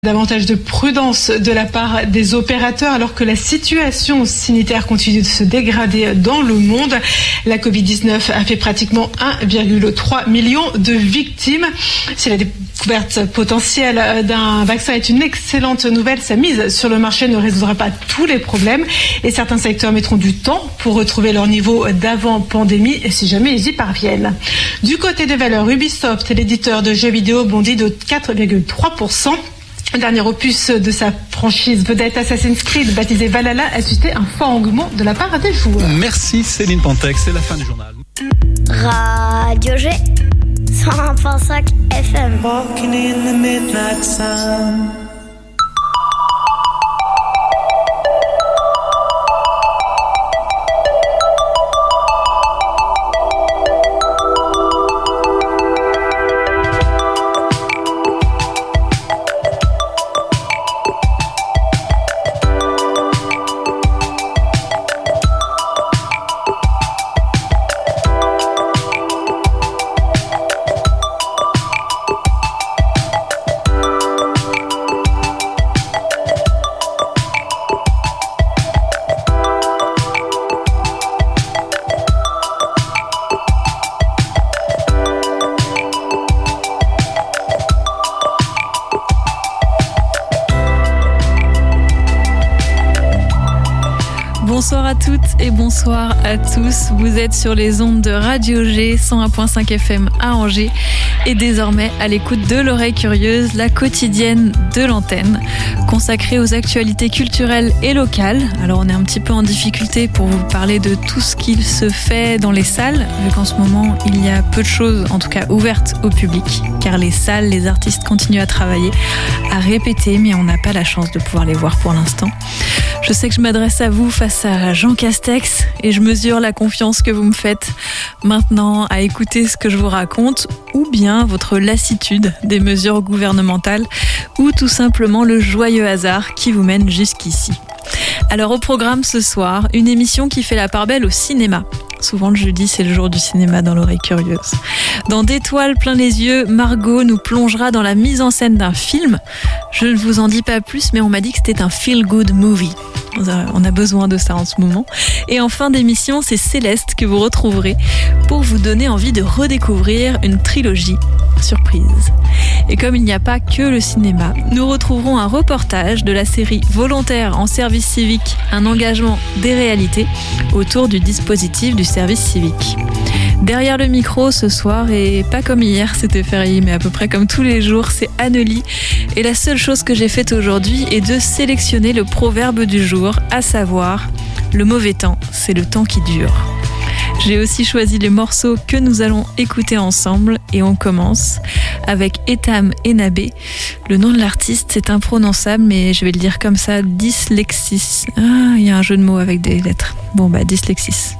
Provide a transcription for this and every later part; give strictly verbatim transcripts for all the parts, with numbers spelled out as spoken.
Davantage de prudence de la part des opérateurs alors que la situation sanitaire continue de se dégrader dans le monde. La covid dix-neuf a fait pratiquement un virgule trois million de victimes. Si la découverte potentielle d'un vaccin est une excellente nouvelle, sa mise sur le marché ne résoudra pas tous les problèmes et certains secteurs mettront du temps pour retrouver leur niveau d'avant-pandémie si jamais ils y parviennent. Du côté des valeurs, Ubisoft, l'éditeur de jeux vidéo, bondit de quatre virgule trois pour cent. Le dernier opus de sa franchise vedette Assassin's Creed, baptisé Valhalla, a suscité un fort engouement de la part des joueurs. Merci Céline Pantex, c'est la fin du journal. Radio G, cent un virgule cinq F M. Walking in the midnight sun. Bonsoir à toutes et bonsoir à tous. Vous êtes sur les ondes de Radio G cent un virgule cinq F M à Angers et désormais à l'écoute de l'oreille curieuse, la quotidienne de l'antenne, consacrée aux actualités culturelles et locales. Alors on est un petit peu en difficulté pour vous parler de tout ce qu'il se fait dans les salles, vu qu'en ce moment il y a peu de choses, en tout cas ouvertes au public, car les salles, les artistes continuent à travailler, à répéter, mais on n'a pas la chance de pouvoir les voir pour l'instant. Je sais que je m'adresse à vous face à Jean Castex et je mesure la confiance que vous me faites maintenant à écouter ce que je vous raconte, ou bien votre lassitude des mesures gouvernementales, ou tout simplement le joyeux hasard qui vous mène jusqu'ici. Alors au programme ce soir, une émission qui fait la part belle au cinéma. Souvent le jeudi, c'est le jour du cinéma dans l'oreille curieuse. Dans D'étoiles plein les yeux, Margot nous plongera dans la mise en scène d'un film. Je ne vous en dis pas plus, mais on m'a dit que c'était un feel-good movie. On a besoin de ça en ce moment. Et en fin d'émission, c'est Céleste que vous retrouverez pour vous donner envie de redécouvrir une trilogie surprise. Et comme il n'y a pas que le cinéma, nous retrouverons un reportage de la série Volontaires en service civique, un engagement des réalités autour du dispositif du service civique. Derrière le micro ce soir, et pas comme hier, c'était férié, mais à peu près comme tous les jours, c'est Annelie. Et la seule chose que j'ai faite aujourd'hui est de sélectionner le proverbe du jour, à savoir « Le mauvais temps, c'est le temps qui dure ». J'ai aussi choisi les morceaux que nous allons écouter ensemble et on commence avec Etam Enabé. Le nom de l'artiste, c'est imprononçable, mais je vais le dire comme ça, dyslexis. Ah, il y a un jeu de mots avec des lettres. Bon, bah, dyslexis.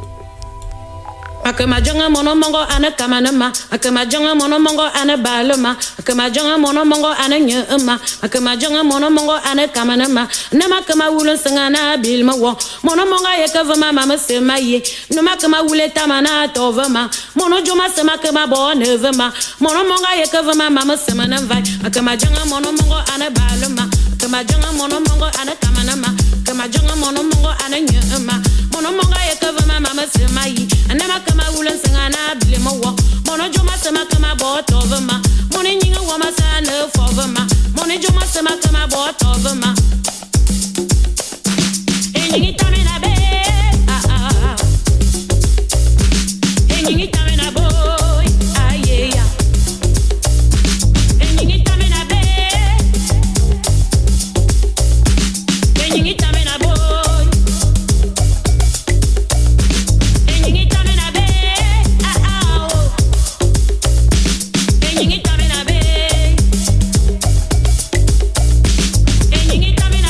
Akama jonga mono mongo ana kamanama akama jonga mono mongo ana baloma akama jonga mono mongo ana nyema akama jonga mono mongo ana kamanama nama kama wulon sangana bilma wo mono monga yeka vama mama sema ye nama kama wule tamana to vama mono joma sema kama bo ne vama mono monga yeka vama mama sema na vai akama jonga mono mongo ana baloma akama jonga mono mongo ana kamanama akama jonga mono mongo ana nyema mono monga yeka vama mama sema ye nama kama wulen sangana bilema wo mono joma sema kama bo tovama mono nyinga wo masana fovama mono joma sema kama bo tovama enyingi tamina be ah ah enyingi tamina boy ah yeah yeah enyingi tamina be enyingi tamina boy Enyingi tamina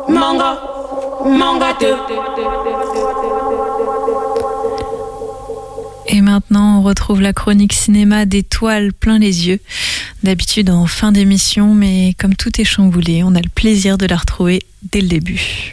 mango, mango. Et maintenant, on retrouve la chronique cinéma d'étoiles plein les yeux. D'habitude en fin d'émission, mais comme tout est chamboulé, on a le plaisir de la retrouver dès le début.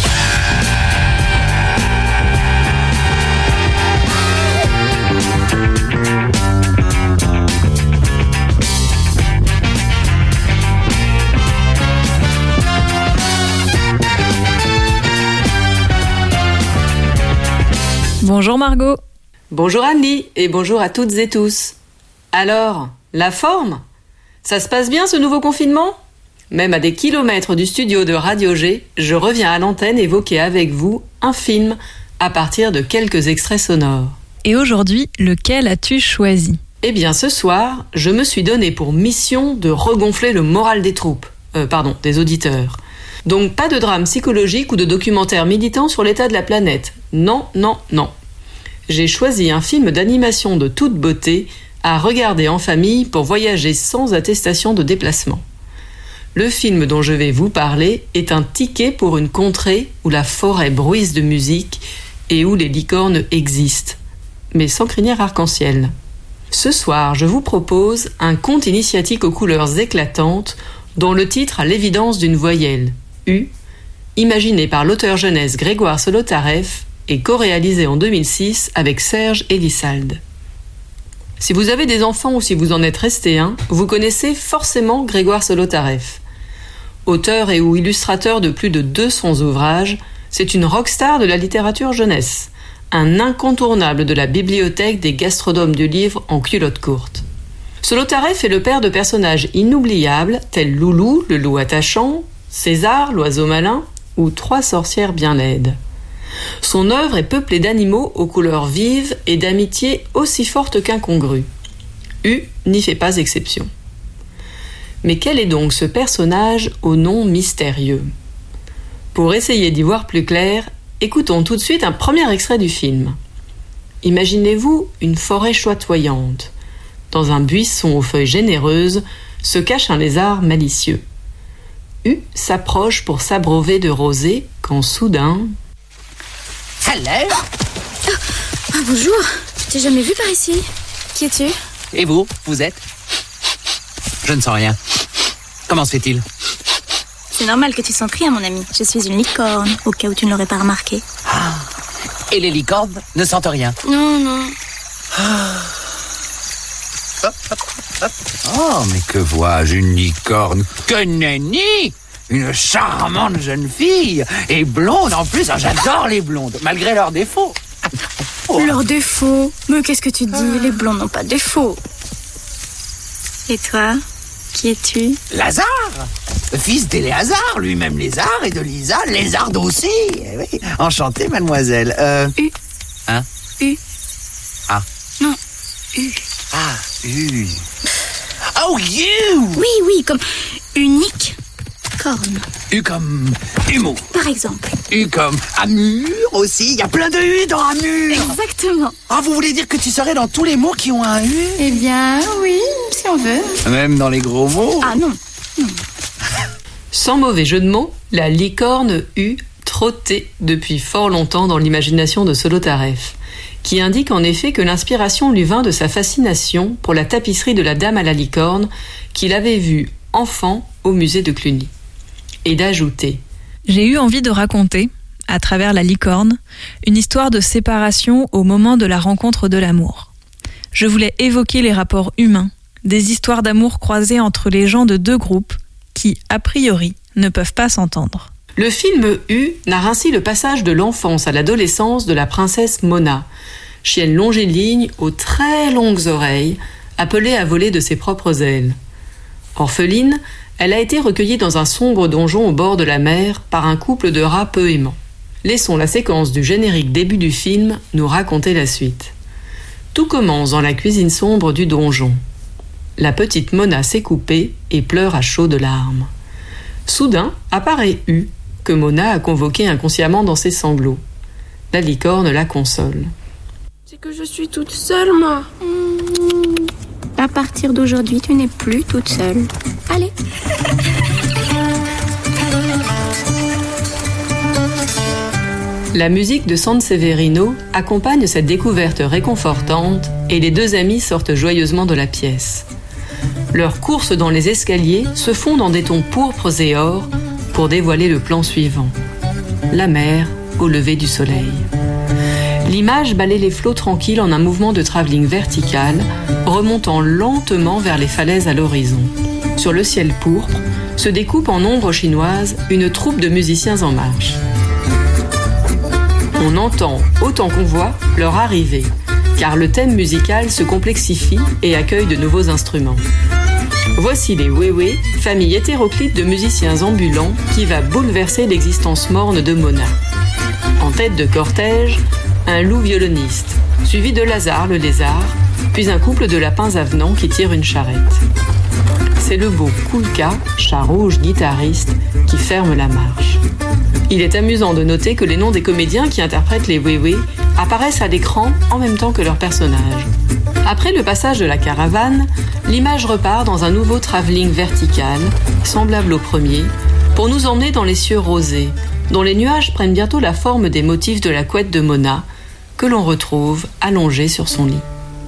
Bonjour Margot. Bonjour Annie et bonjour à toutes et tous. Alors, la forme ? Ça se passe bien ce nouveau confinement ? Même à des kilomètres du studio de Radio G, je reviens à l'antenne évoquer avec vous un film à partir de quelques extraits sonores. Et aujourd'hui, lequel as-tu choisi ? Eh bien ce soir, je me suis donné pour mission de regonfler le moral des troupes, euh, pardon, des auditeurs. Donc pas de drame psychologique ou de documentaire militant sur l'état de la planète. Non, non, non. J'ai choisi un film d'animation de toute beauté à regarder en famille pour voyager sans attestation de déplacement. Le film dont je vais vous parler est un ticket pour une contrée où la forêt bruise de musique et où les licornes existent, mais sans crinière arc-en-ciel. Ce soir, je vous propose un conte initiatique aux couleurs éclatantes dont le titre a l'évidence d'une voyelle, U, imaginé par l'auteur jeunesse Grégoire Solotareff et co-réalisé en deux mille six avec Serge Elissalde. Si vous avez des enfants ou si vous en êtes resté un, vous connaissez forcément Grégoire Solotareff. Auteur et ou illustrateur de plus de deux cents ouvrages, c'est une rockstar de la littérature jeunesse, un incontournable de la bibliothèque des gastronomes du livre en culotte courte. Solotareff est le père de personnages inoubliables tels Loulou, le loup attachant, César, l'oiseau malin ou Trois sorcières bien laides. Son œuvre est peuplée d'animaux aux couleurs vives et d'amitié aussi forte qu'incongrue. U n'y fait pas exception. Mais quel est donc ce personnage au nom mystérieux ? Pour essayer d'y voir plus clair, écoutons tout de suite un premier extrait du film. Imaginez-vous une forêt chatoyante. Dans un buisson aux feuilles généreuses se cache un lézard malicieux. U s'approche pour s'abreuver de rosée quand soudain... Hello. Oh, oh, bonjour, je t'ai jamais vu par ici. Qui es-tu ? Et vous, vous êtes ? Je ne sens rien. Comment se fait-il ? C'est normal que tu sentes rien, mon ami. Je suis une licorne, au cas où tu ne l'aurais pas remarqué. Ah. Et les licornes ne sentent rien ? Non, non. Ah. Hop, hop, hop. Oh, mais que vois-je, une licorne ? Que nenni ! Une charmante jeune fille, et blonde en plus. Ah, j'adore les blondes, malgré leurs défauts. Oh. Leurs défauts ? Mais qu'est-ce que tu dis ? Ah. Les blondes n'ont pas de défauts. Et toi ? Qui es-tu ? Lazare, fils d'Éléazar, lui-même lézard, et de Lisa, lézarde aussi. Eh oui. Enchanté, mademoiselle. Euh... U. Hein ? U. Ah. Non, U. Ah, U. Oh, you ! Oui, oui, comme unique. Corne. U comme humour. Par exemple. U comme Amur aussi. Il y a plein de U dans Amur. Exactement. Ah, vous voulez dire que tu serais dans tous les mots qui ont un U ? Eh bien, oui, si on veut. Même dans les gros mots ? Ah non. non. Sans mauvais jeu de mots, la licorne U trottait depuis fort longtemps dans l'imagination de Solotareff, qui indique en effet que l'inspiration lui vint de sa fascination pour la tapisserie de la Dame à la licorne qu'il avait vue enfant au musée de Cluny. Et d'ajouter « J'ai eu envie de raconter, à travers la licorne, une histoire de séparation au moment de la rencontre de l'amour. Je voulais évoquer les rapports humains, des histoires d'amour croisées entre les gens de deux groupes qui, a priori, ne peuvent pas s'entendre. » Le film U narre ainsi le passage de l'enfance à l'adolescence de la princesse Mona, chienne longiligne aux très longues oreilles, appelée à voler de ses propres ailes. Orpheline, elle a été recueillie dans un sombre donjon au bord de la mer par un couple de rats peu aimants. Laissons la séquence du générique début du film nous raconter la suite. Tout commence dans la cuisine sombre du donjon. La petite Mona s'est coupée et pleure à chaudes larmes. Soudain apparaît U, que Mona a convoqué inconsciemment dans ses sanglots. La licorne la console. C'est que je suis toute seule, moi. Mmh. À partir d'aujourd'hui, tu n'es plus toute seule. Allez. La musique de Sanseverino accompagne cette découverte réconfortante et les deux amis sortent joyeusement de la pièce. Leurs courses dans les escaliers se font dans des tons pourpres et or pour dévoiler le plan suivant. La mer au lever du soleil. L'image balaie les flots tranquilles en un mouvement de travelling vertical, remontant lentement vers les falaises à l'horizon. Sur le ciel pourpre se découpe en ombre chinoise une troupe de musiciens en marche. On entend, autant qu'on voit, leur arrivée, car le thème musical se complexifie et accueille de nouveaux instruments. Voici les Wewe, famille hétéroclite de musiciens ambulants qui va bouleverser l'existence morne de Mona. En tête de cortège, un loup violoniste, suivi de Lazare le lézard, puis un couple de lapins avenants qui tirent une charrette. C'est le beau Koulka, chat rouge guitariste, qui ferme la marche. Il est amusant de noter que les noms des comédiens qui interprètent les Wewe apparaissent à l'écran en même temps que leurs personnages. Après le passage de la caravane, l'image repart dans un nouveau travelling vertical, semblable au premier, pour nous emmener dans les cieux rosés, dont les nuages prennent bientôt la forme des motifs de la couette de Mona, que l'on retrouve allongée sur son lit.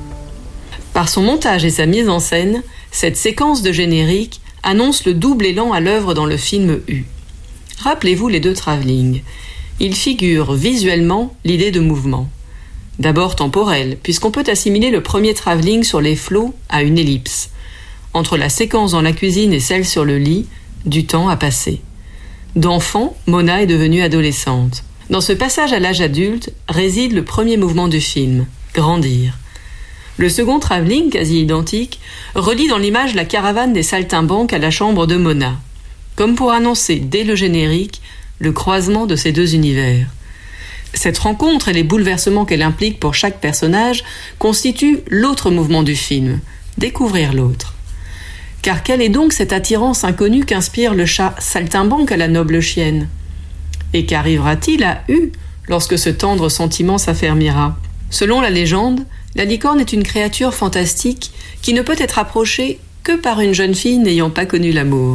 Par son montage et sa mise en scène, cette séquence de générique annonce le double élan à l'œuvre dans le film U. Rappelez-vous les deux travelling. Ils figurent visuellement l'idée de mouvement. D'abord temporel, puisqu'on peut assimiler le premier travelling sur les flots à une ellipse. Entre la séquence dans la cuisine et celle sur le lit, du temps a passé. D'enfant, Mona est devenue adolescente. Dans ce passage à l'âge adulte réside le premier mouvement du film, grandir. Le second travelling, quasi identique, relie dans l'image la caravane des saltimbanques à la chambre de Mona, comme pour annoncer dès le générique le croisement de ces deux univers. Cette rencontre et les bouleversements qu'elle implique pour chaque personnage constituent l'autre mouvement du film, découvrir l'autre. Car quelle est donc cette attirance inconnue qu'inspire le chat saltimbanque à la noble chienne ? Et qu'arrivera-t-il à U lorsque ce tendre sentiment s'affermira ? Selon la légende, la licorne est une créature fantastique qui ne peut être approchée que par une jeune fille n'ayant pas connu l'amour.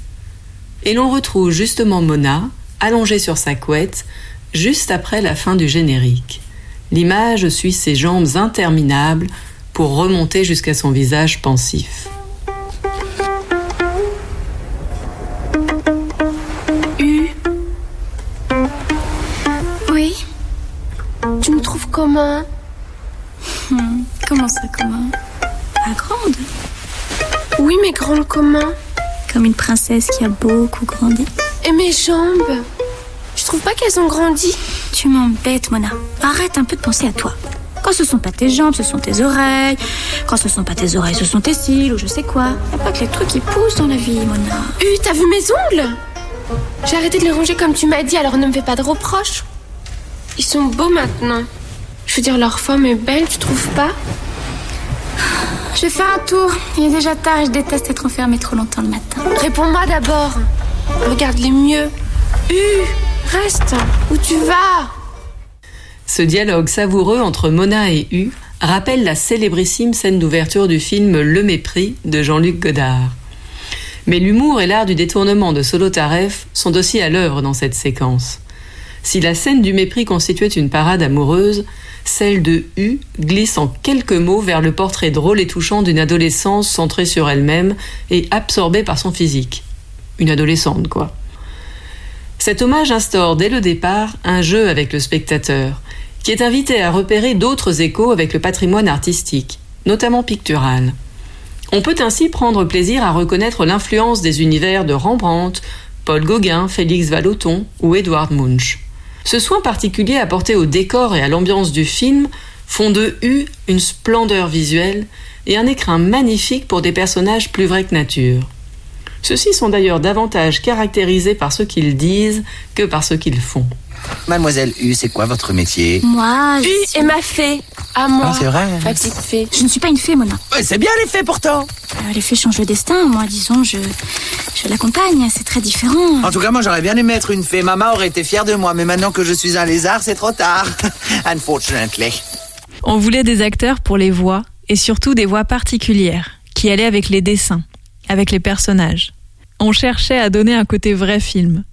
Et l'on retrouve justement Mona, allongée sur sa couette, juste après la fin du générique. L'image suit ses jambes interminables pour remonter jusqu'à son visage pensif. U. Oui. Tu me trouves comment ? Hmm, comment ça, comment ? Pas grande. Oui, mais grande comment ? Comme une princesse qui a beaucoup grandi. Et mes jambes ? Je trouve pas qu'elles ont grandi. Tu m'embêtes, Mona. Arrête un peu de penser à toi. Quand ce sont pas tes jambes, ce sont tes oreilles. Quand ce sont pas tes oreilles, ce sont tes cils ou je sais quoi. Y a pas que les trucs qui poussent dans la vie, Mona. U, t'as vu mes ongles ? J'ai arrêté de les ronger comme tu m'as dit, alors ne me fais pas de reproches. Ils sont beaux maintenant. Je veux dire, leur forme est belle, tu trouves pas ? Je vais faire un tour. Il est déjà tard et je déteste être enfermée trop longtemps le matin. Réponds-moi d'abord. Regarde-les mieux. U, reste. Où tu vas ? Ce dialogue savoureux entre Mona et U rappelle la célébrissime scène d'ouverture du film Le Mépris de Jean-Luc Godard. Mais l'humour et l'art du détournement de Solotareff sont aussi à l'œuvre dans cette séquence. Si la scène du mépris constituait une parade amoureuse, celle de U glisse en quelques mots vers le portrait drôle et touchant d'une adolescence centrée sur elle-même et absorbée par son physique. Une adolescente, quoi. Cet hommage instaure dès le départ un jeu avec le spectateur, qui est invité à repérer d'autres échos avec le patrimoine artistique, notamment pictural. On peut ainsi prendre plaisir à reconnaître l'influence des univers de Rembrandt, Paul Gauguin, Félix Vallotton ou Edvard Munch. Ce soin particulier apporté au décor et à l'ambiance du film font de U une splendeur visuelle et un écrin magnifique pour des personnages plus vrais que nature. Ceux-ci sont d'ailleurs davantage caractérisés par ce qu'ils disent que par ce qu'ils font. Mademoiselle U, c'est quoi votre métier ? Moi, je U suis... est ma fée. À moi. Ah, c'est vrai. Ma petite fée. Je ne suis pas une fée, Mona. Ouais, c'est bien les fées pourtant. Euh, les fées changent le destin. Moi, disons, je, je l'accompagne. C'est très différent. En tout cas, moi, j'aurais bien aimé être une fée. Maman aurait été fière de moi. Mais maintenant que je suis un lézard, c'est trop tard. Unfortunately. On voulait des acteurs pour les voix, et surtout des voix particulières, qui allaient avec les dessins, avec les personnages. On cherchait à donner un côté vrai film.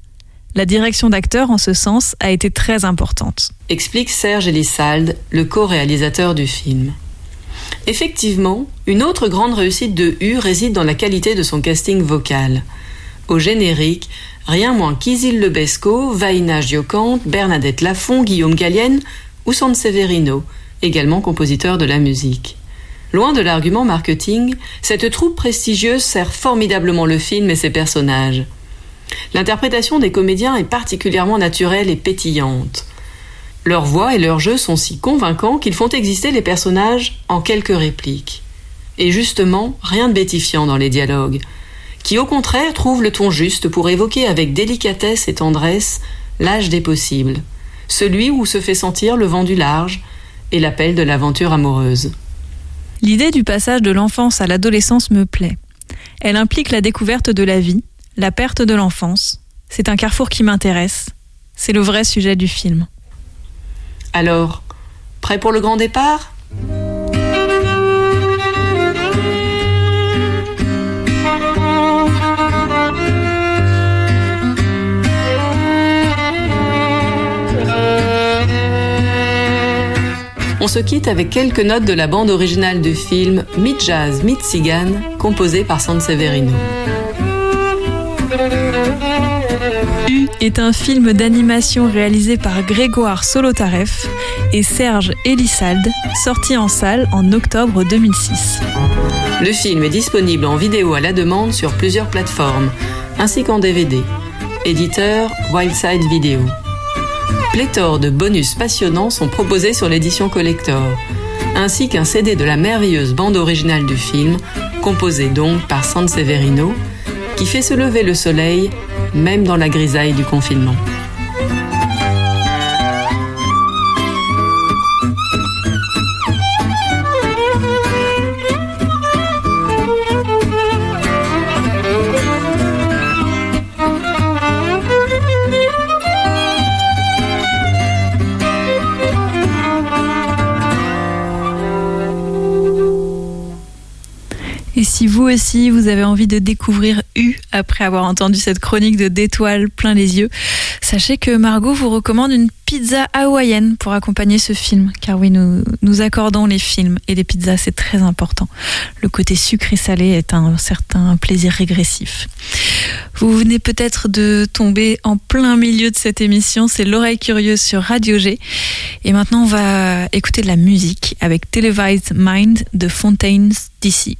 La direction d'acteurs, en ce sens, a été très importante. Explique Serge Elissalde, le co-réalisateur du film. Effectivement, une autre grande réussite de U réside dans la qualité de son casting vocal. Au générique, rien moins qu'Isil Lebesco, Vaina Giocante, Bernadette Lafont, Guillaume Gallienne ou Sanseverino, également compositeur de la musique. Loin de l'argument marketing, cette troupe prestigieuse sert formidablement le film et ses personnages. L'interprétation des comédiens est particulièrement naturelle et pétillante. Leur voix et leur jeu sont si convaincants qu'ils font exister les personnages en quelques répliques. Et justement, rien de bêtifiant dans les dialogues, qui au contraire trouvent le ton juste pour évoquer avec délicatesse et tendresse l'âge des possibles, celui où se fait sentir le vent du large et l'appel de l'aventure amoureuse. L'idée du passage de l'enfance à l'adolescence me plaît. Elle implique la découverte de la vie, la perte de l'enfance. C'est un carrefour qui m'intéresse. C'est le vrai sujet du film. Alors, prêt pour le grand départ ? On se quitte avec quelques notes de la bande originale du film Mi-Jazz, Mi-Tzigane, composée par Sanseverino. U est un film d'animation réalisé par Grégoire Solotareff et Serge Elissalde, sorti en salle en octobre deux mille six. Le film est disponible en vidéo à la demande sur plusieurs plateformes, ainsi qu'en D V D. Éditeur Wildside Video. Pléthore de bonus passionnants sont proposés sur l'édition collector, ainsi qu'un C D de la merveilleuse bande originale du film, composée donc par Sanseverino, qui fait se lever le soleil, même dans la grisaille du confinement. Et si vous aussi, vous avez envie de découvrir U après avoir entendu cette chronique de d'étoiles plein les yeux, sachez que Margot vous recommande une pizza hawaïenne pour accompagner ce film. Car oui, nous, nous accordons les films et les pizzas, c'est très important. Le côté sucré salé est un certain plaisir régressif. Vous venez peut-être de tomber en plein milieu de cette émission, c'est l'oreille curieuse sur Radio G. Et maintenant, on va écouter de la musique avec Televised Mind de Fontaines D C.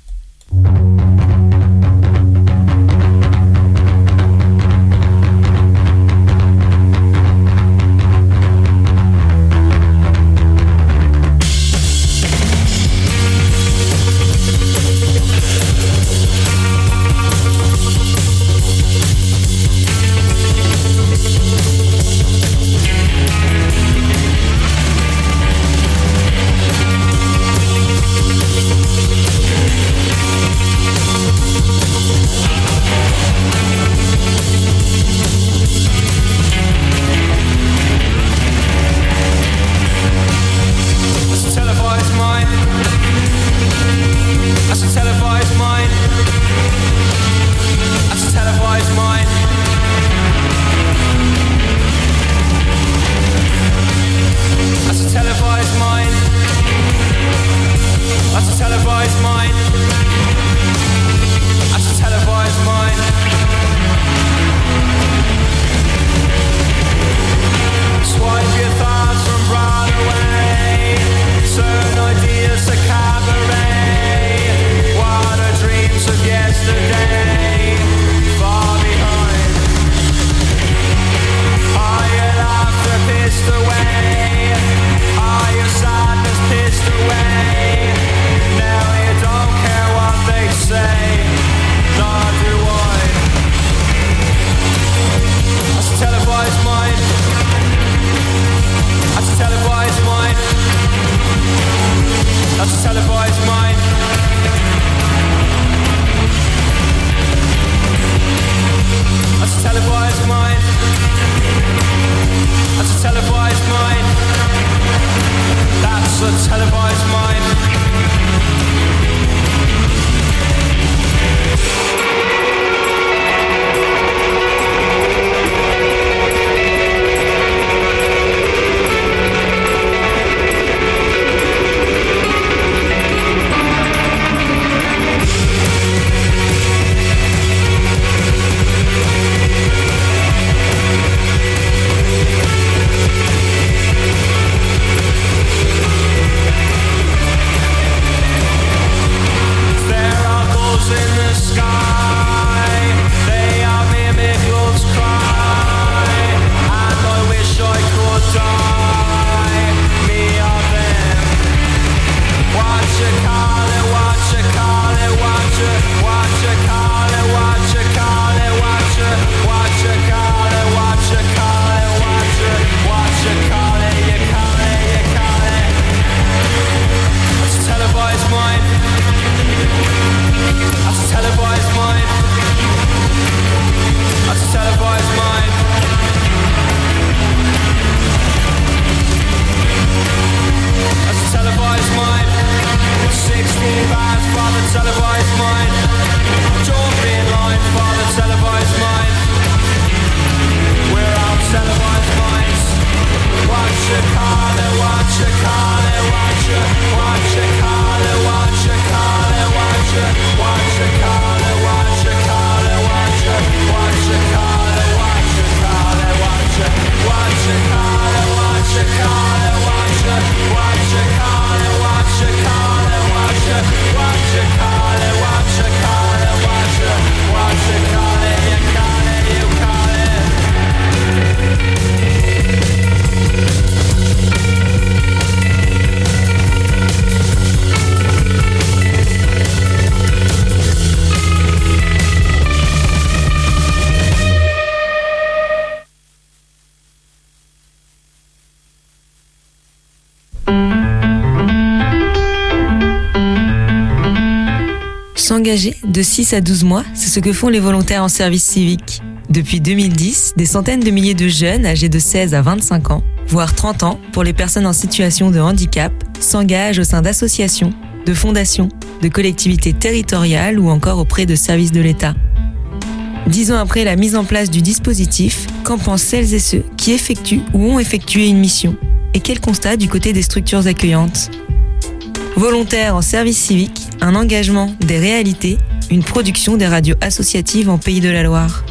S'engager de six à douze mois, c'est ce que font les volontaires en service civique. Depuis deux mille dix, des centaines de milliers de jeunes âgés de seize à vingt-cinq ans, voire trente ans pour les personnes en situation de handicap, s'engagent au sein d'associations, de fondations, de collectivités territoriales ou encore auprès de services de l'État. Dix ans après la mise en place du dispositif, qu'en pensent celles et ceux qui effectuent ou ont effectué une mission? Et quel constat du côté des structures accueillantes? Volontaires en service civique, un engagement, des réalités, une production des radios associatives en Pays de la Loire.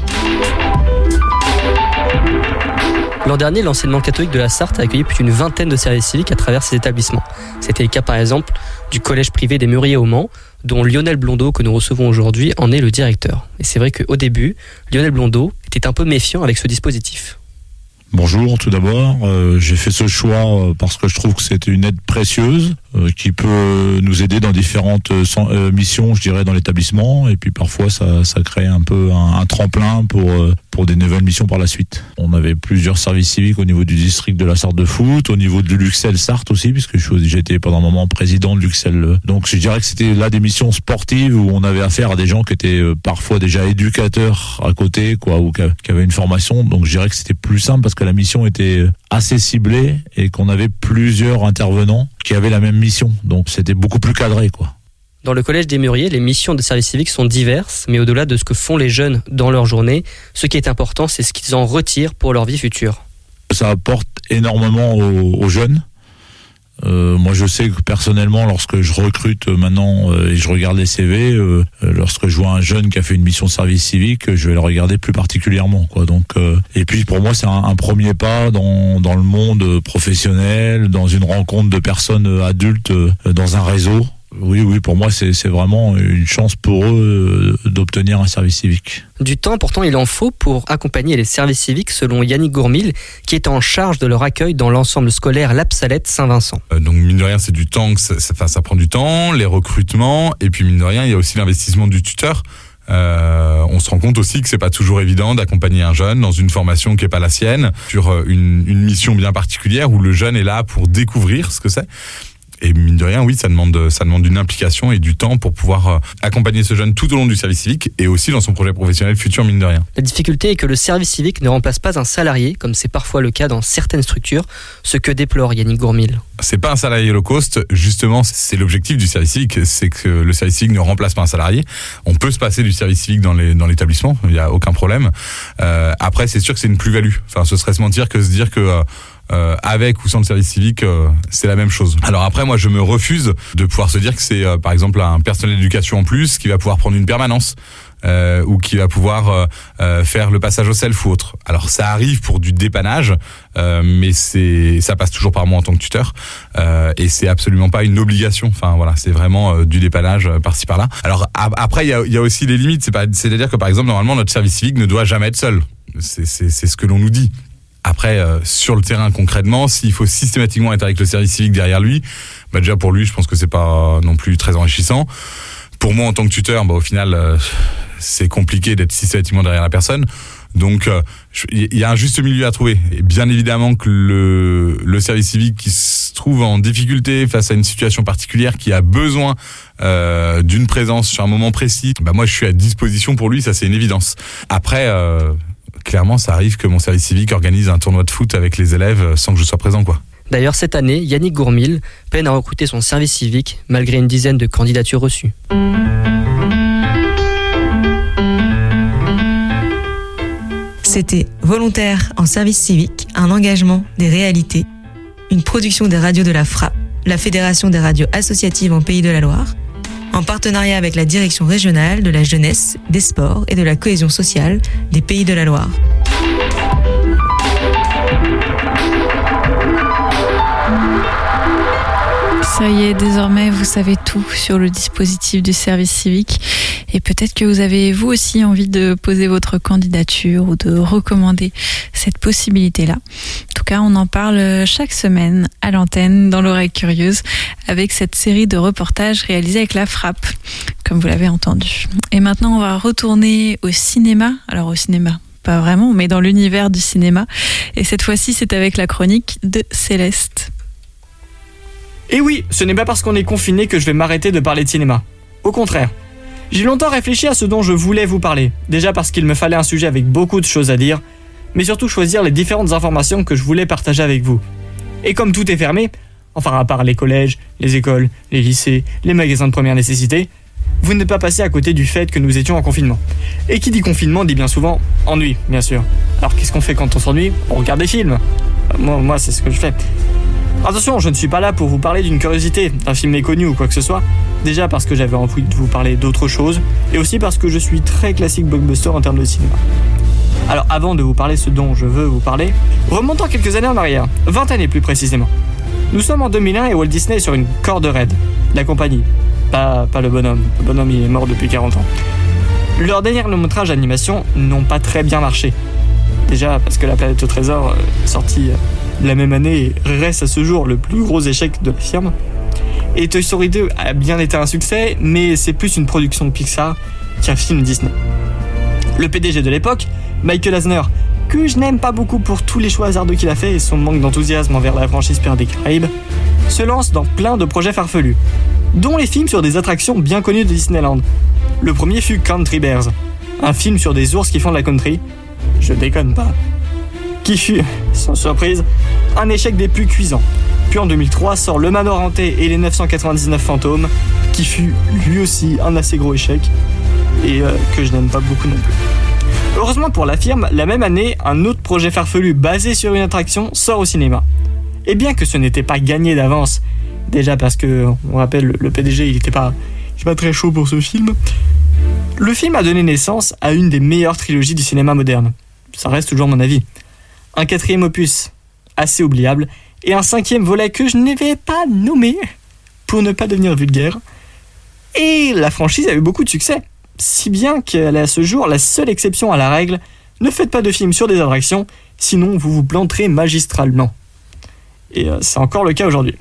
L'an dernier, l'enseignement catholique de la Sarthe a accueilli plus d'une vingtaine de services civiques à travers ses établissements. C'était le cas par exemple du collège privé des Mûriers au Mans, dont Lionel Blondeau, que nous recevons aujourd'hui, en est le directeur. Et c'est vrai qu'au début, Lionel Blondeau était un peu méfiant avec ce dispositif. Bonjour, tout d'abord, euh, j'ai fait ce choix euh, parce que je trouve que c'est une aide précieuse euh, qui peut nous aider dans différentes euh, euh, missions, je dirais, dans l'établissement, et puis parfois ça, ça crée un peu un, un tremplin pour euh, pour des nouvelles missions par la suite. On avait plusieurs services civiques au niveau du district de la Sarthe de foot, au niveau de l'Uxel Sarthe aussi, puisque j'étais pendant un moment président de l'Uxel. Donc je dirais que c'était là des missions sportives où on avait affaire à des gens qui étaient euh, parfois déjà éducateurs à côté, quoi, ou qui avaient une formation. Donc je dirais que c'était plus simple parce que la mission était assez ciblée et qu'on avait plusieurs intervenants qui avaient la même mission. Donc c'était beaucoup plus cadré, quoi. Dans le collège des Mûriers, les missions de service civique sont diverses, mais au-delà de ce que font les jeunes dans leur journée, ce qui est important, c'est ce qu'ils en retirent pour leur vie future. Ça apporte énormément aux, aux jeunes. Euh, moi, je sais que personnellement, lorsque je recrute maintenant euh, et je regarde les C V, euh, lorsque je vois un jeune qui a fait une mission de service civique, je vais le regarder plus particulièrement, quoi. Donc, euh, et puis pour moi, c'est un, un premier pas dans dans le monde professionnel, dans une rencontre de personnes adultes, euh, dans un réseau. Oui, oui, pour moi, c'est, c'est vraiment une chance pour eux d'obtenir un service civique. Du temps, pourtant, il en faut pour accompagner les services civiques, selon Yannick Gourmil, qui est en charge de leur accueil dans l'ensemble scolaire L'Absalette Saint-Vincent. Euh, donc, mine de rien, c'est du temps, que ça, ça, enfin, ça prend du temps, les recrutements, et puis mine de rien, il y a aussi l'investissement du tuteur. Euh, on se rend compte aussi que c'est pas toujours évident d'accompagner un jeune dans une formation qui est pas la sienne, sur une, une mission bien particulière où le jeune est là pour découvrir ce que c'est. Et mine de rien, oui, ça demande, ça demande une implication et du temps pour pouvoir euh, accompagner ce jeune tout au long du service civique et aussi dans son projet professionnel futur, mine de rien. La difficulté est que le service civique ne remplace pas un salarié, comme c'est parfois le cas dans certaines structures, ce que déplore Yannick Gourmil. C'est pas un salarié low cost, justement, c'est l'objectif du service civique, c'est que le service civique ne remplace pas un salarié. On peut se passer du service civique dans, les, dans l'établissement, il n'y a aucun problème. Euh, après, c'est sûr que c'est une plus-value. Enfin, ce serait se mentir que se dire que... Euh, Euh, avec ou sans le service civique, euh, c'est la même chose. Alors après, moi, je me refuse de pouvoir se dire que c'est, euh, par exemple, un personnel d'éducation en plus qui va pouvoir prendre une permanence euh, ou qui va pouvoir euh, euh, faire le passage au self ou autre. Alors ça arrive pour du dépannage, euh, mais c'est, ça passe toujours par moi en tant que tuteur euh, et c'est absolument pas une obligation. Enfin voilà, c'est vraiment euh, du dépannage euh, par-ci par-là. Alors a- après, il y a, y a aussi les limites. C'est pas, c'est-à-dire que par exemple, normalement, notre service civique ne doit jamais être seul. C'est, c'est, c'est ce que l'on nous dit. Après, euh, sur le terrain concrètement, s'il faut systématiquement être avec le service civique derrière lui, bah déjà pour lui, je pense que c'est pas non plus très enrichissant. Pour moi, en tant que tuteur, bah au final, euh, c'est compliqué d'être systématiquement derrière la personne. Donc, il euh, y a un juste milieu à trouver. Et bien évidemment que le, le service civique qui se trouve en difficulté face à une situation particulière, qui a besoin euh, d'une présence sur un moment précis, bah moi, je suis à disposition pour lui, ça c'est une évidence. Après... Euh, Clairement, ça arrive que mon service civique organise un tournoi de foot avec les élèves sans que je sois présent, quoi. D'ailleurs, cette année, Yannick Gourmil peine à recruter son service civique malgré une dizaine de candidatures reçues. C'était Volontaire en service civique, un engagement, des réalités, une production des radios de la Frappe, la Fédération des radios associatives en Pays de la Loire, en partenariat avec la Direction régionale de la jeunesse, des sports et de la cohésion sociale des Pays de la Loire. Ça y est, désormais, vous savez tout sur le dispositif du service civique. Et peut-être que vous avez, vous aussi, envie de poser votre candidature ou de recommander cette possibilité-là. En tout cas, on en parle chaque semaine à l'antenne, dans l'oreille curieuse, avec cette série de reportages réalisés avec la Frappe, comme vous l'avez entendu. Et maintenant, on va retourner au cinéma. Alors, au cinéma, pas vraiment, mais dans l'univers du cinéma. Et cette fois-ci, c'est avec la chronique de Céleste. Et oui, ce n'est pas parce qu'on est confiné que je vais m'arrêter de parler de cinéma. Au contraire. J'ai longtemps réfléchi à ce dont je voulais vous parler, déjà parce qu'il me fallait un sujet avec beaucoup de choses à dire, mais surtout choisir les différentes informations que je voulais partager avec vous. Et comme tout est fermé, enfin à part les collèges, les écoles, les lycées, les magasins de première nécessité, vous n'êtes pas passé à côté du fait que nous étions en confinement. Et qui dit confinement dit bien souvent ennui, bien sûr. Alors qu'est-ce qu'on fait quand on s'ennuie ? On regarde des films. Moi, moi c'est ce que je fais. Attention, je ne suis pas là pour vous parler d'une curiosité, d'un film méconnu ou quoi que ce soit. Déjà parce que j'avais envie de vous parler d'autre chose, et aussi parce que je suis très classique blockbuster en termes de cinéma. Alors avant de vous parler ce dont je veux vous parler, remontons quelques années en arrière, vingt années plus précisément. Nous sommes en deux mille un et Walt Disney est sur une corde raide. La compagnie, pas, pas le bonhomme, le bonhomme il est mort depuis quarante ans. Leurs derniers longs-métrages d'animation n'ont pas très bien marché. Déjà parce que La Planète au Trésor, euh, sorti euh, la même année, reste à ce jour le plus gros échec de la firme. Et Toy Story deux a bien été un succès, mais c'est plus une production de Pixar qu'un film Disney. Le P D G de l'époque, Michael Eisner, que je n'aime pas beaucoup pour tous les choix hasardeux qu'il a fait et son manque d'enthousiasme envers la franchise Pirates des Caraïbes, se lance dans plein de projets farfelus, dont les films sur des attractions bien connues de Disneyland. Le premier fut Country Bears, un film sur des ours qui font de la country, je déconne pas, qui fut, sans surprise, un échec des plus cuisants. Puis en deux mille trois sort Le Manoir hanté et les neuf cent quatre-vingt-dix-neuf fantômes, qui fut lui aussi un assez gros échec, et euh, que je n'aime pas beaucoup non plus. Heureusement pour la firme, la même année, un autre projet farfelu basé sur une attraction sort au cinéma. Et bien que ce n'était pas gagné d'avance, déjà parce que, on rappelle, le P D G il était pas, il était pas très chaud pour ce film, le film a donné naissance à une des meilleures trilogies du cinéma moderne. Ça reste toujours mon avis. Un quatrième opus, assez oubliable, et un cinquième volet que je ne vais pas nommer, pour ne pas devenir vulgaire. Et la franchise a eu beaucoup de succès, si bien qu'elle est à ce jour la seule exception à la règle. Ne faites pas de films sur des attractions, sinon vous vous planterez magistralement. Et euh, c'est encore le cas aujourd'hui.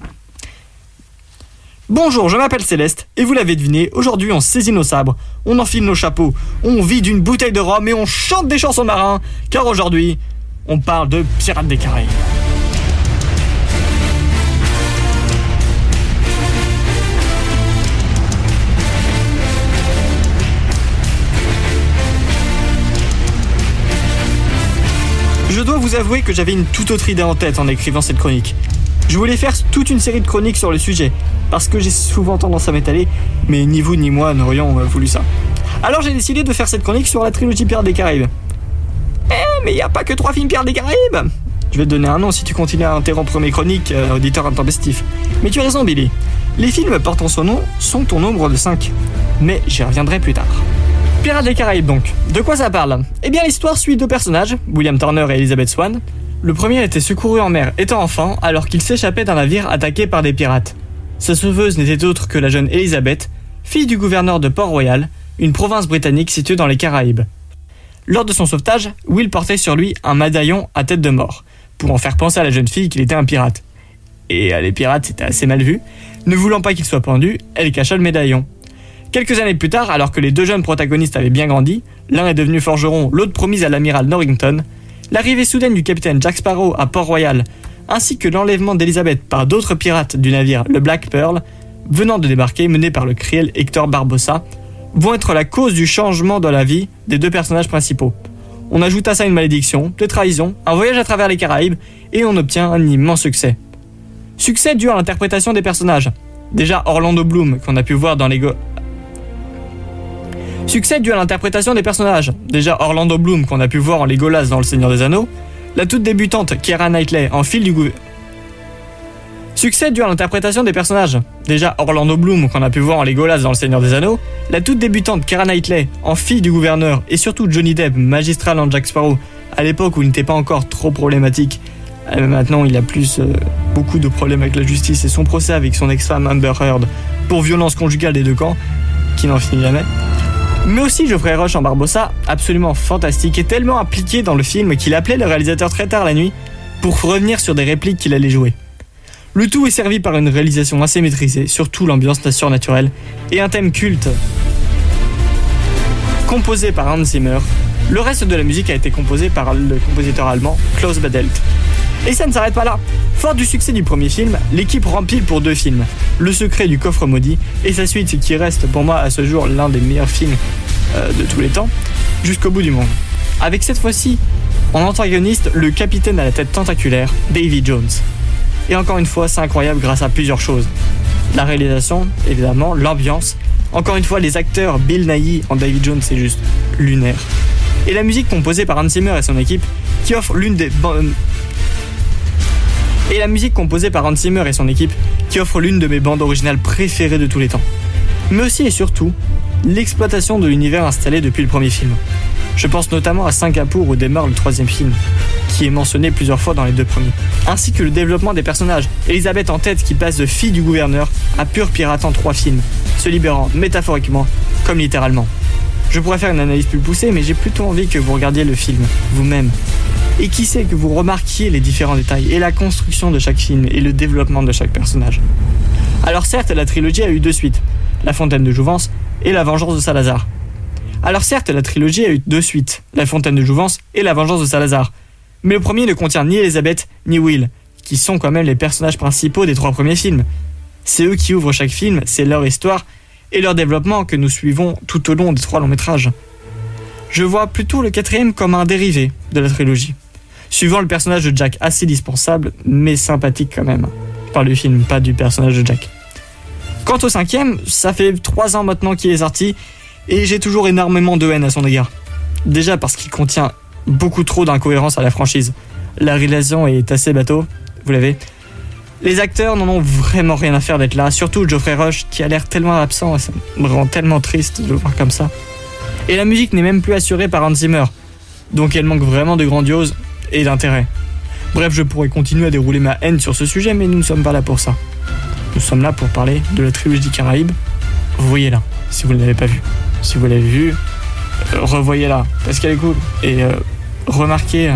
Bonjour, je m'appelle Céleste, et vous l'avez deviné, aujourd'hui on saisit nos sabres, on enfile nos chapeaux, on vide une bouteille de rhum et on chante des chansons marins, car aujourd'hui, on parle de Pirates des Caraïbes. Je dois vous avouer que j'avais une toute autre idée en tête en écrivant cette chronique. Je voulais faire toute une série de chroniques sur le sujet, parce que j'ai souvent tendance à m'étaler, mais ni vous ni moi n'aurions voulu ça. Alors j'ai décidé de faire cette chronique sur la trilogie Pirates des Caraïbes. Eh, mais il n'y a pas que trois films Pirates des Caraïbes! Je vais te donner un nom si tu continues à interrompre mes chroniques, euh, auditeur intempestif. Mais tu as raison, Billy. Les films portant son nom sont au nombre de cinq. Mais j'y reviendrai plus tard. Pirates des Caraïbes donc. De quoi ça parle? Eh bien l'histoire suit deux personnages, William Turner et Elizabeth Swann. Le premier a été secouru en mer étant enfant alors qu'il s'échappait d'un navire attaqué par des pirates. Sa sauveuse n'était autre que la jeune Elizabeth, fille du gouverneur de Port-Royal, une province britannique située dans les Caraïbes. Lors de son sauvetage, Will portait sur lui un médaillon à tête de mort, pour en faire penser à la jeune fille qu'il était un pirate. Et les pirates c'était assez mal vu. Ne voulant pas qu'il soit pendu, elle cacha le médaillon. Quelques années plus tard, alors que les deux jeunes protagonistes avaient bien grandi, l'un est devenu forgeron, l'autre promis à l'amiral Norrington, l'arrivée soudaine du capitaine Jack Sparrow à Port-Royal, ainsi que l'enlèvement d'Elizabeth par d'autres pirates du navire le Black Pearl, venant de débarquer mené par le cruel Hector Barbossa, vont être la cause du changement dans la vie des deux personnages principaux. On ajoute à ça une malédiction, des trahisons, un voyage à travers les Caraïbes, et on obtient un immense succès. Succès dû à l'interprétation des personnages. Déjà Orlando Bloom, qu'on a pu voir dans les... Go- Succès dû à l'interprétation des personnages. Déjà Orlando Bloom, qu'on a pu voir en Legolas dans Le Seigneur des Anneaux. La toute débutante Keira Knightley en fil du gouvernement. Succès dû à l'interprétation des personnages. Déjà Orlando Bloom, qu'on a pu voir en Legolas dans Le Seigneur des Anneaux. La toute débutante Keira Knightley en fille du gouverneur. Et surtout Johnny Depp, magistral en Jack Sparrow, à l'époque où il n'était pas encore trop problématique. Euh, maintenant il a plus euh, beaucoup de problèmes avec la justice et son procès avec son ex-femme Amber Heard pour violence conjugale des deux camps, qui n'en finit jamais. Mais aussi Geoffrey Rush en Barbossa, absolument fantastique et tellement impliqué dans le film qu'il appelait le réalisateur très tard la nuit pour revenir sur des répliques qu'il allait jouer. Le tout est servi par une réalisation assez maîtrisée, surtout l'ambiance surnaturelle, et un thème culte composé par Hans Zimmer. Le reste de la musique a été composé par le compositeur allemand Klaus Badelt. Et ça ne s'arrête pas là. Fort du succès du premier film, l'équipe rempile pour deux films, Le Secret du Coffre Maudit et sa suite qui reste pour moi à ce jour l'un des meilleurs films euh, de tous les temps, Jusqu'au bout du monde. Avec cette fois-ci, en antagoniste, le capitaine à la tête tentaculaire, Davy Jones. Et encore une fois, c'est incroyable grâce à plusieurs choses. La réalisation, évidemment, l'ambiance. Encore une fois, les acteurs, Bill Nighy en Davy Jones, c'est juste lunaire. Et la musique composée par Hans Zimmer et son équipe, qui offre l'une des bonnes... Et la musique composée par Hans Zimmer et son équipe, qui offre l'une de mes bandes originales préférées de tous les temps. Mais aussi et surtout, l'exploitation de l'univers installé depuis le premier film. Je pense notamment à Singapour où démarre le troisième film, qui est mentionné plusieurs fois dans les deux premiers. Ainsi que le développement des personnages, Elisabeth en tête qui passe de fille du gouverneur à pure pirate en trois films, se libérant métaphoriquement comme littéralement. Je pourrais faire une analyse plus poussée, mais j'ai plutôt envie que vous regardiez le film, vous-même. Et qui sait que vous remarquiez les différents détails et la construction de chaque film et le développement de chaque personnage. Alors certes, la trilogie a eu deux suites, La Fontaine de Jouvence et La Vengeance de Salazar. Alors certes, la trilogie a eu deux suites, La Fontaine de Jouvence et La Vengeance de Salazar. Mais le premier ne contient ni Elisabeth ni Will, qui sont quand même les personnages principaux des trois premiers films. C'est eux qui ouvrent chaque film, c'est leur histoire et leur développement que nous suivons tout au long des trois longs métrages. Je vois plutôt le quatrième comme un dérivé de la trilogie, suivant le personnage de Jack assez dispensable, mais sympathique quand même. Je parle du film, pas du personnage de Jack. Quant au cinquième, ça fait trois ans maintenant qu'il est sorti, et j'ai toujours énormément de haine à son égard. Déjà parce qu'il contient beaucoup trop d'incohérences à la franchise. La réalisation est assez bateau, vous l'avez. Les acteurs n'en ont vraiment rien à faire d'être là, surtout Geoffrey Rush qui a l'air tellement absent, et ça me rend tellement triste de le voir comme ça. Et la musique n'est même plus assurée par Hans Zimmer, donc elle manque vraiment de grandiose et d'intérêt. Bref, je pourrais continuer à dérouler ma haine sur ce sujet, mais nous ne sommes pas là pour ça. Nous sommes là pour parler de la trilogie des Caraïbes. Voyez-la, si vous ne l'avez pas vue. Si vous l'avez vue, euh, revoyez-la, parce qu'elle est cool. Et euh, remarquez euh,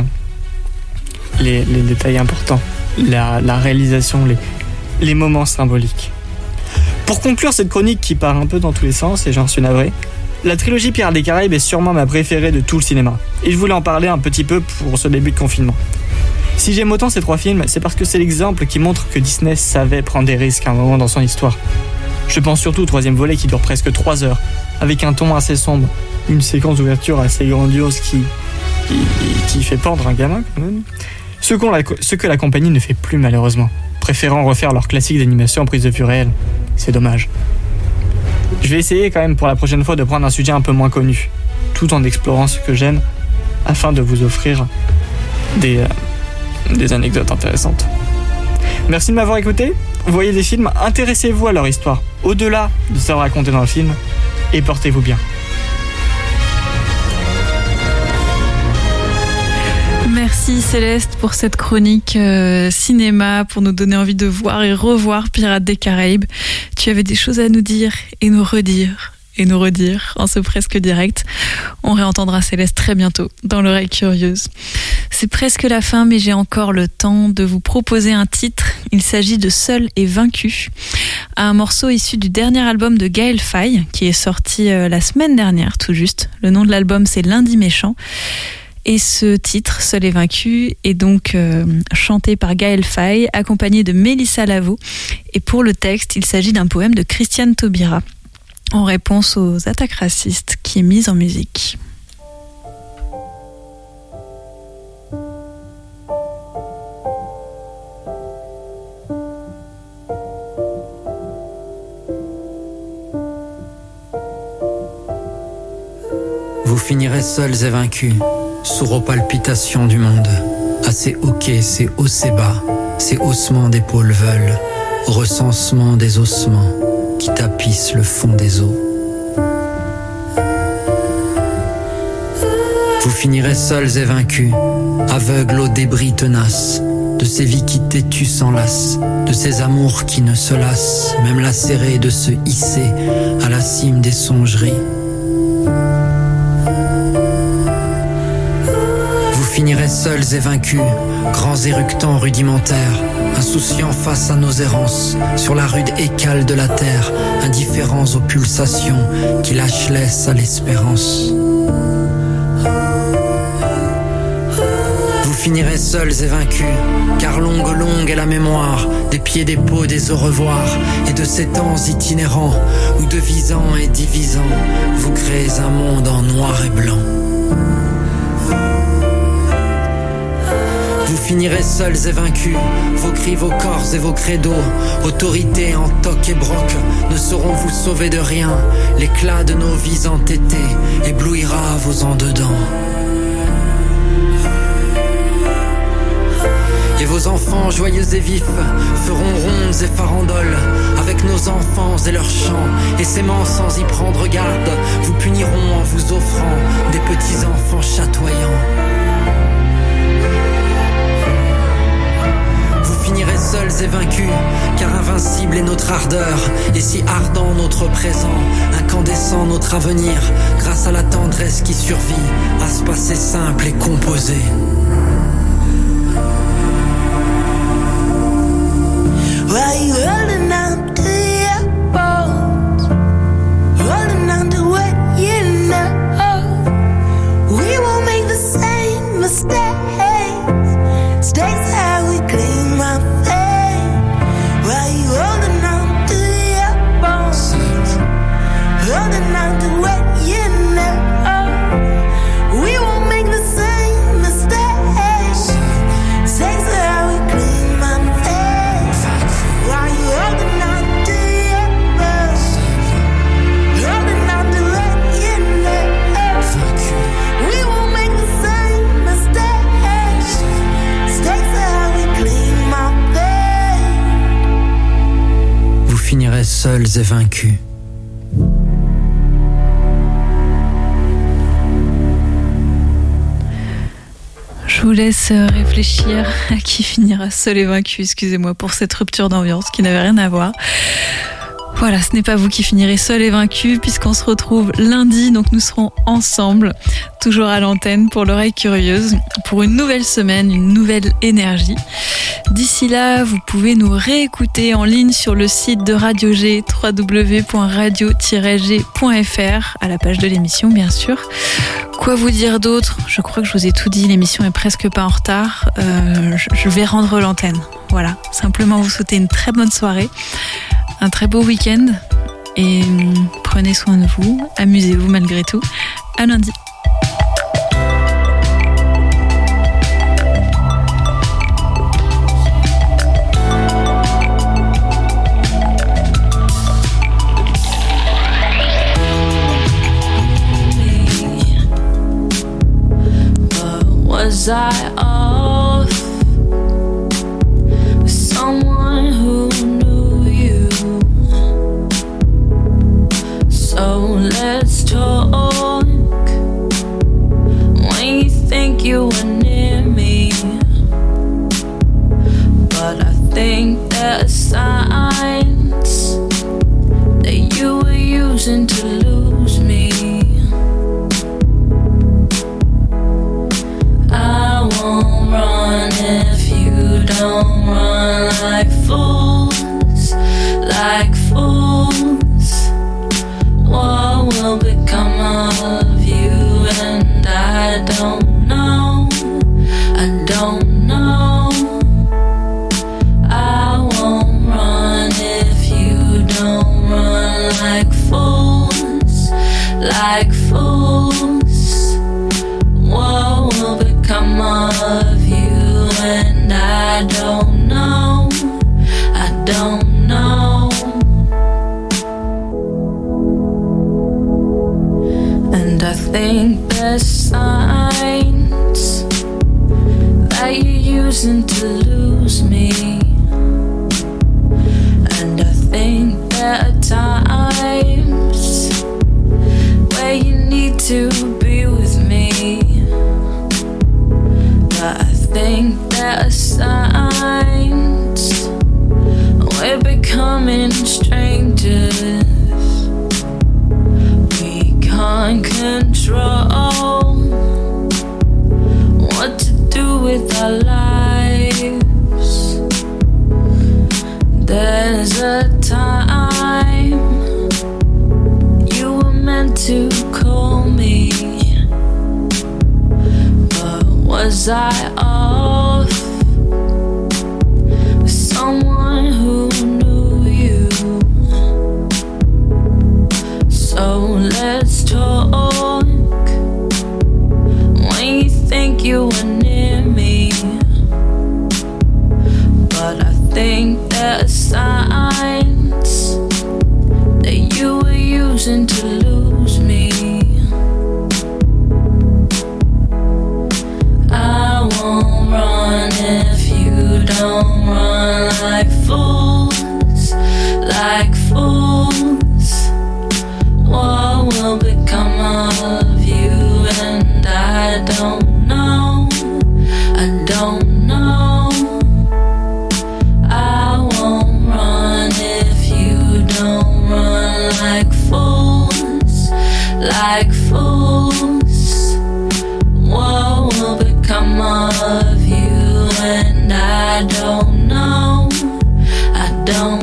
les, les détails importants, la, la réalisation, les, les moments symboliques. Pour conclure cette chronique qui part un peu dans tous les sens, et j'en suis navré, la trilogie Pirates des Caraïbes est sûrement ma préférée de tout le cinéma. Et je voulais en parler un petit peu pour ce début de confinement. Si j'aime autant ces trois films, c'est parce que c'est l'exemple qui montre que Disney savait prendre des risques à un moment dans son histoire. Je pense surtout au troisième volet qui dure presque trois heures, avec un ton assez sombre, une séquence d'ouverture assez grandiose qui, qui, qui fait pendre un gamin quand même. Ce, qu'on la, ce que la compagnie ne fait plus malheureusement, préférant refaire leur classique d'animation en prise de vue réelle. C'est dommage. Je vais essayer quand même pour la prochaine fois de prendre un sujet un peu moins connu, tout en explorant ce que j'aime, afin de vous offrir des, euh, des anecdotes intéressantes. Merci de m'avoir écouté. Voyez des films, intéressez-vous à leur histoire, au-delà de ce raconté dans le film, et portez-vous bien. Merci Céleste pour cette chronique euh, cinéma, pour nous donner envie de voir et revoir Pirates des Caraïbes. Tu avais des choses à nous dire et nous redire et nous redire en ce presque direct. On réentendra Céleste très bientôt dans l'oreille curieuse. C'est presque la fin, mais j'ai encore le temps de vous proposer un titre. Il s'agit de Seul et Vaincu, un morceau issu du dernier album de Gaël Faye qui est sorti euh, la semaine dernière tout juste. Le nom de l'album c'est Lundi Méchant. Et ce titre, Seul et Vaincu, est donc euh, chanté par Gaël Faye, accompagné de Mélissa Lavo. Et pour le texte, il s'agit d'un poème de Christiane Taubira, en réponse aux attaques racistes, qui est mise en musique. Vous finirez seuls et vaincus, sourds aux palpitations du monde. À ces hoquets, ces hauts, ces bas, ces haussements d'épaules veulent, recensement des ossements qui tapissent le fond des eaux. Vous finirez seuls et vaincus, aveugles aux débris tenaces, de ces vies qui têtues s'enlacent, de ces amours qui ne se lassent, même lacérés de se hisser à la cime des songeries. Vous finirez seuls et vaincus, grands éructants rudimentaires, insouciants face à nos errances, sur la rude écale de la terre, indifférents aux pulsations qui lâchent laisse à l'espérance. Vous finirez seuls et vaincus, car longue, longue est la mémoire des pieds, des peaux, des au revoir, et de ces temps itinérants où devisant et divisant, vous créez un monde en noir et blanc. Vous finirez seuls et vaincus, vos cris, vos corps et vos credos, autorité en toc et broc, ne sauront vous sauver de rien. L'éclat de nos vies entêtées éblouira vos en-dedans. Et vos enfants joyeux et vifs feront rondes et farandoles avec nos enfants et leurs chants, et s'aimant sans y prendre garde, vous puniront en vous offrant des petits enfants chatoyants. Vous finirez seuls et vaincus, car invincible est notre ardeur, et si ardent notre présent, incandescent notre avenir, grâce à la tendresse qui survit à ce passé simple et composé. Why you holding on to your bones? Holding on to what you know. We won't make the same mistakes. Mistakes how we claim our fate. Why you holding on to your bones? Holding on to what you know. We won't make the same mistakes. Mistakes how we claim our fate. Why you holding on to your bones? Holding on to what you know. We won't make the same mistakes. Mistakes how we claim our fate. Vous finirez seuls et vaincus. Je vous laisse réfléchir à qui finira seul et vaincu. Excusez-moi pour cette rupture d'ambiance qui n'avait rien à voir. Voilà, ce n'est pas vous qui finirez seul et vaincu, puisqu'on se retrouve lundi, donc nous serons ensemble, toujours à l'antenne pour l'oreille curieuse, pour une nouvelle semaine, une nouvelle énergie. D'ici là, vous pouvez nous réécouter en ligne sur le site de Radio G, w w w point radio tiret g point f r, à la page de l'émission bien sûr. Quoi vous dire d'autre ? Je crois que je vous ai tout dit, l'émission est presque pas en retard. Euh, je vais rendre l'antenne. Voilà, simplement vous souhaiter une très bonne soirée, un très beau week-end et prenez soin de vous, amusez-vous malgré tout. À lundi. Was I off with someone who knew you? So let's talk when you think you were near me. But I think there are signs that you were using to lose me. I won't run if you don't run like fools, like fools. What will become of you? And I don't know, I don't know. I won't run if you don't run like fools, like fools. What will become of you? And I don't know, I don't know. And I think there's signs that you're using to lose me. And I think there are times where you need to be with me. But I think there are signs we're becoming strangers. We can't control what to do with our lives. There's a time you were meant to call me. Was I off? but I think there are signs that you were using to lose me. I won't run if you don't run like fools, like fools. What will become of you? And I don't know, I don't know. I won't run if you don't run like fools, like fools. What will become of you? And I don't know, I don't